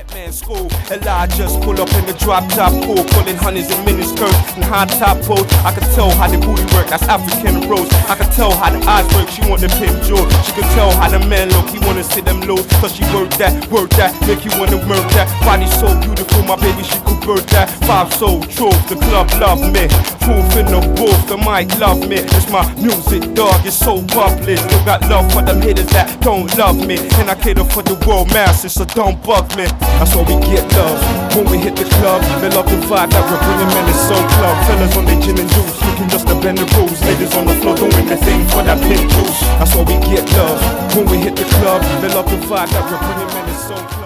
Man, school, Elijah's pull up in the drop top pool, pulling honeys in miniskirts and high top boots. I could tell how the booty work, that's African rose. I could tell how the eyes work, she want the pimp jaw. She could tell how the man look, he wanna see them lows. Cause she work that, make you wanna murk that. Body so beautiful, my baby, she could birth that. Five so true, the club love me. Proof in the booth, the mic love me. It's my music, dog, it's so public. Still got love for them haters that don't love me. And I cater for the world masses, so don't bug me. That's why we get love when we hit the club. They love the vibe that we're bringing, man, it's so club. Fellas on their gin and juice, looking just to bend the rules. Ladies on the floor doing their thing for that pink juice. That's why we get love when we hit the club. They love the vibe that we're bringing, man, it's so club.